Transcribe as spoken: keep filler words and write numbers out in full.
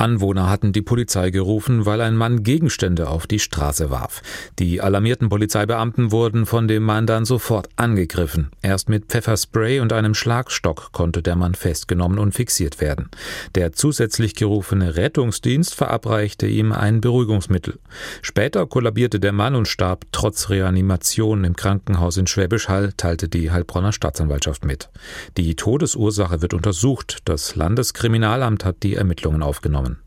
Anwohner hatten die Polizei gerufen, weil ein Mann Gegenstände auf die Straße warf. Die alarmierten Polizeibeamten wurden von dem Mann dann sofort angegriffen. Erst mit Pfefferspray und einem Schlagstock konnte der Mann festgenommen und fixiert werden. Der zusätzlich gerufene Rettungsdienst verabreichte ihm ein Beruhigungsmittel. Später kollabierte der Mann und starb trotz Reanimation im Krankenhaus in Schwäbisch Hall, teilte die Heilbronner Staatsanwaltschaft mit. Die Todesursache wird untersucht. Das Landeskriminalamt hat die Ermittlungen aufgenommen.